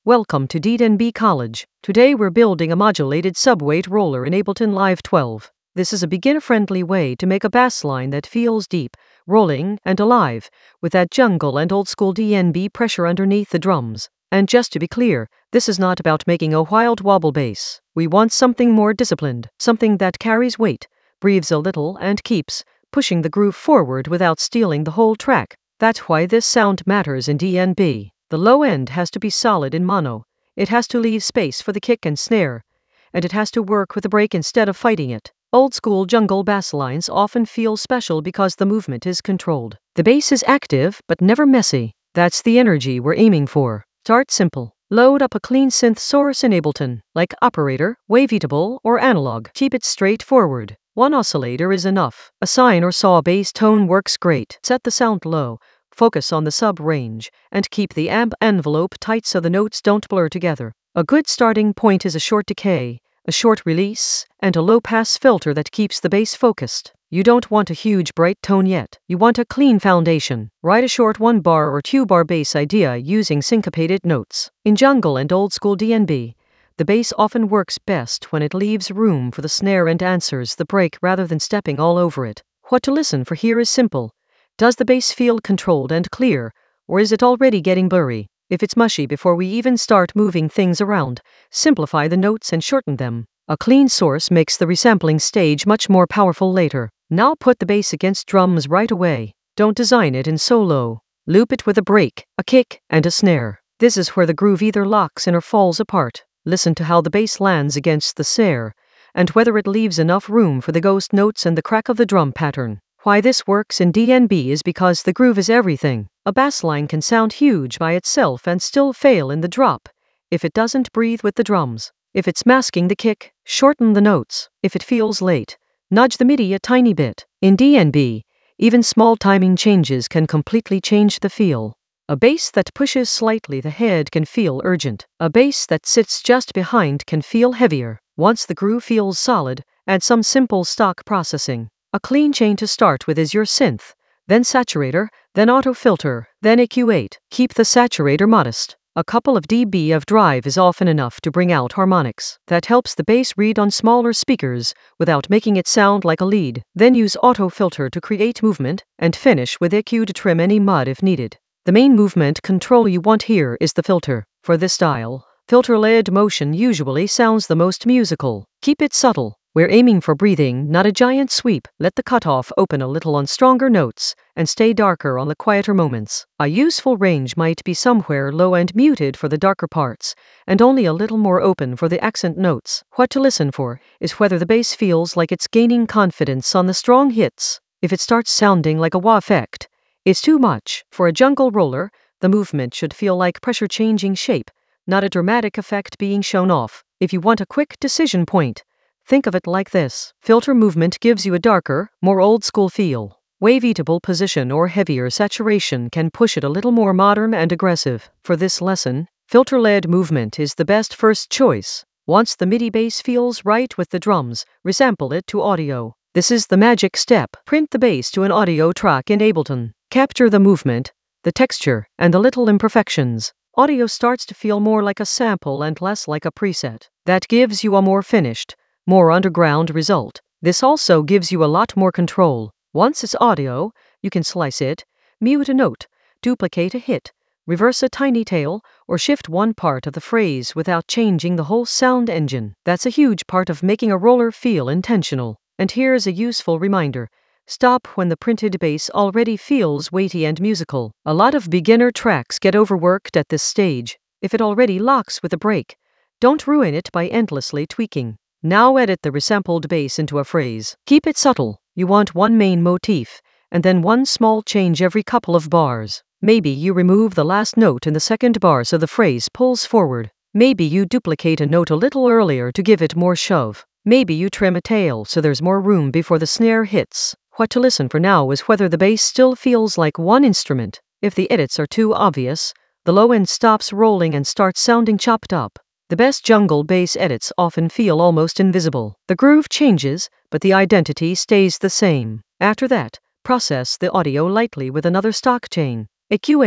Welcome to D&B College. Today we're building a modulated subweight roller in Ableton Live 12. This is a beginner-friendly way to make a bass line that feels deep, rolling, and alive, with that jungle and old-school D&B pressure underneath the drums. And just to be clear, this is not about making a wild wobble bass. We want something more disciplined, something that carries weight, breathes a little, and keeps pushing the groove forward without stealing the whole track. That's why this sound matters in D&B. The low end has to be solid in mono, it has to leave space for the kick and snare, and it has to work with the break instead of fighting it. Old-school jungle bass lines often feel special because the movement is controlled. The bass is active, but never messy. That's the energy we're aiming for. Start simple. Load up a clean synth source in Ableton, like Operator, Wavetable, or Analog. Keep it straightforward. One oscillator is enough. A sine or saw bass tone works great. Set the sound low. Focus on the sub-range, and keep the amp envelope tight so the notes don't blur together. A good starting point is a short decay, a short release, and a low-pass filter that keeps the bass focused. You don't want a huge bright tone yet. You want a clean foundation. Write a short 1-bar or 2-bar bass idea using syncopated notes. In jungle and old-school D&B, the bass often works best when it leaves room for the snare and answers the break rather than stepping all over it. What to listen for here is simple. Does the bass feel controlled and clear, or is it already getting blurry? If it's mushy before we even start moving things around, simplify the notes and shorten them. A clean source makes the resampling stage much more powerful later. Now put the bass against drums right away. Don't design it in solo. Loop it with a break, a kick, and a snare. This is where the groove either locks in or falls apart. Listen to how the bass lands against the snare, and whether it leaves enough room for the ghost notes and the crack of the drum pattern. Why this works in D&B is because the groove is everything. A bass line can sound huge by itself and still fail in the drop if it doesn't breathe with the drums. If it's masking the kick, shorten the notes. If it feels late, nudge the MIDI a tiny bit. In D&B, even small timing changes can completely change the feel. A bass that pushes slightly the head can feel urgent. A bass that sits just behind can feel heavier. Once the groove feels solid, add some simple stock processing. A clean chain to start with is your synth, then saturator, then auto filter, then EQ8. Keep the saturator modest. A couple of dB of drive is often enough to bring out harmonics. That helps the bass read on smaller speakers without making it sound like a lead. Then use auto filter to create movement, and finish with EQ to trim any mud if needed. The main movement control you want here is the filter. For this style, filter-led motion usually sounds the most musical. Keep it subtle. We're aiming for breathing, not a giant sweep. Let the cutoff open a little on stronger notes, and stay darker on the quieter moments. A useful range might be somewhere low and muted for the darker parts, and only a little more open for the accent notes. What to listen for is whether the bass feels like it's gaining confidence on the strong hits. If it starts sounding like a wah effect, it's too much. For a jungle roller, the movement should feel like pressure changing shape, not a dramatic effect being shown off. If you want a quick decision point, think of it like this. Filter movement gives you a darker, more old-school feel. Wavetable position or heavier saturation can push it a little more modern and aggressive. For this lesson, filter-led movement is the best first choice. Once the MIDI bass feels right with the drums, resample it to audio. This is the magic step. Print the bass to an audio track in Ableton. Capture the movement, the texture, and the little imperfections. Audio starts to feel more like a sample and less like a preset. That gives you a more finished, more underground result. This also gives you a lot more control. Once it's audio, you can slice it, mute a note, duplicate a hit, reverse a tiny tail, or shift one part of the phrase without changing the whole sound engine. That's a huge part of making a roller feel intentional. And here's a useful reminder. Stop when the printed bass already feels weighty and musical. A lot of beginner tracks get overworked at this stage. If it already locks with a break, don't ruin it by endlessly tweaking. Now edit the resampled bass into a phrase. Keep it subtle. You want one main motif, and then one small change every couple of bars. Maybe you remove the last note in the second bar so the phrase pulls forward. Maybe you duplicate a note a little earlier to give it more shove. Maybe you trim a tail so there's more room before the snare hits. What to listen for now is whether the bass still feels like one instrument. If the edits are too obvious, the low end stops rolling and starts sounding chopped up. The best jungle bass edits often feel almost invisible. The groove changes, but the identity stays the same. After that, process the audio lightly with another stock chain. EQ8,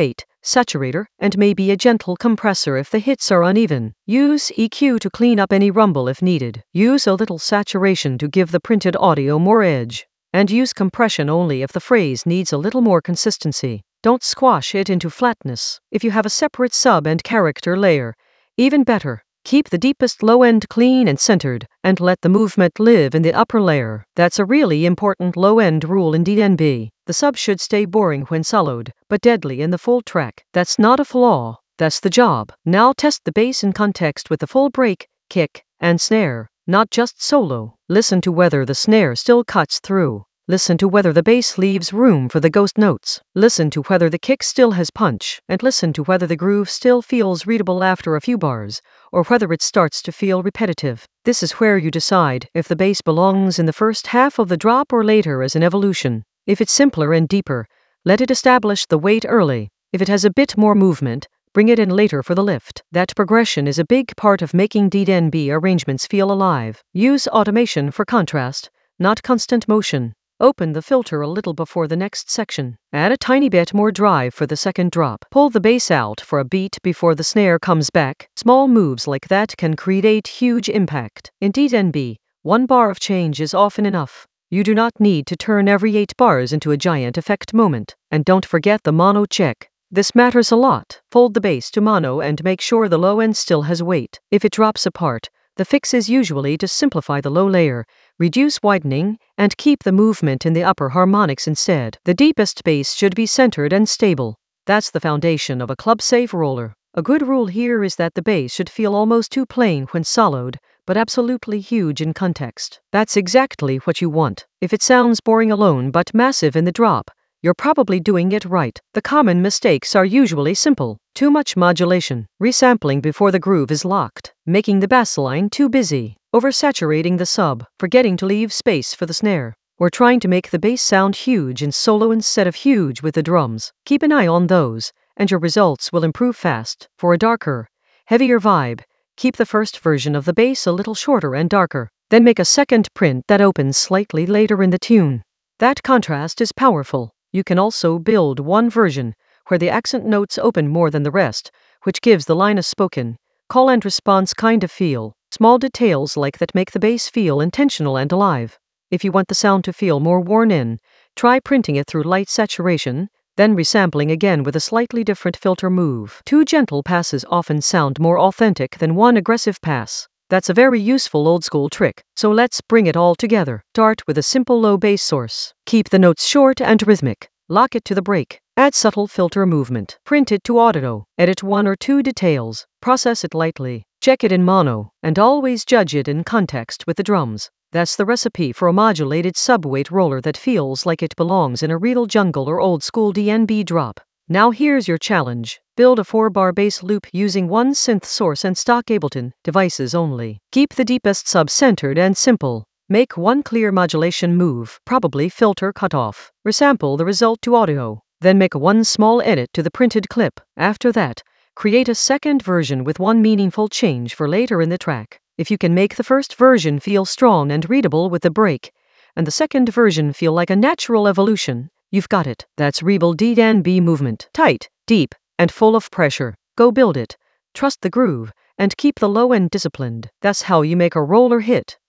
saturator, and maybe a gentle compressor if the hits are uneven. Use EQ to clean up any rumble if needed. Use a little saturation to give the printed audio more edge. And use compression only if the phrase needs a little more consistency. Don't squash it into flatness. If you have a separate sub and character layer, even better. Keep the deepest low end clean and centered, and let the movement live in the upper layer. That's a really important low end rule in DNB. The sub should stay boring when soloed, but deadly in the full track. That's not a flaw, that's the job. Now test the bass in context with the full break, kick, and snare, not just solo. Listen to whether the snare still cuts through. Listen to whether the bass leaves room for the ghost notes. Listen to whether the kick still has punch, and listen to whether the groove still feels readable after a few bars, or whether it starts to feel repetitive. This is where you decide if the bass belongs in the first half of the drop or later as an evolution. If it's simpler and deeper, let it establish the weight early. If it has a bit more movement, bring it in later for the lift. That progression is a big part of making DNB arrangements feel alive. Use automation for contrast, not constant motion. Open the filter a little before the next section. Add a tiny bit more drive for the second drop. Pull the bass out for a beat before the snare comes back. Small moves like that can create huge impact. In DNB, 1 bar of change is often enough. You do not need to turn every 8 bars into a giant effect moment. And don't forget the mono check. This matters a lot. Fold the bass to mono and make sure the low end still has weight. If it drops apart, the fix is usually to simplify the low layer, reduce widening, and keep the movement in the upper harmonics instead. The deepest bass should be centered and stable. That's the foundation of a club-safe roller. A good rule here is that the bass should feel almost too plain when soloed, but absolutely huge in context. That's exactly what you want. If it sounds boring alone but massive in the drop, you're probably doing it right. The common mistakes are usually simple. Too much modulation, resampling before the groove is locked, making the bass line too busy, oversaturating the sub, forgetting to leave space for the snare, or trying to make the bass sound huge in solo instead of huge with the drums. Keep an eye on those, and your results will improve fast. For a darker, heavier vibe, keep the first version of the bass a little shorter and darker. Then make a second print that opens slightly later in the tune. That contrast is powerful. You can also build one version where the accent notes open more than the rest, which gives the line a spoken, call and response kind of feel. Small details like that make the bass feel intentional and alive. If you want the sound to feel more worn in, try printing it through light saturation, then resampling again with a slightly different filter move. 2 gentle passes often sound more authentic than 1 aggressive pass. That's a very useful old-school trick, so let's bring it all together. Start with a simple low bass source. Keep the notes short and rhythmic. Lock it to the break. Add subtle filter movement. Print it to audio. Edit 1 or 2 details. Process it lightly. Check it in mono. And always judge it in context with the drums. That's the recipe for a modulated subweight roller that feels like it belongs in a real jungle or old-school DNB drop. Now here's your challenge. Build a 4-bar bass loop using 1 synth source and stock Ableton devices only. Keep the deepest sub centered and simple. Make 1 clear modulation move, probably filter cutoff. Resample the result to audio. Then make 1 small edit to the printed clip. After that, create a second version with 1 meaningful change for later in the track. If you can make the first version feel strong and readable with the break, and the second version feel like a natural evolution, you've got it. That's Rebel DNB movement. Tight, deep, and full of pressure. Go build it. Trust the groove, and keep the low end disciplined. That's how you make a roller hit.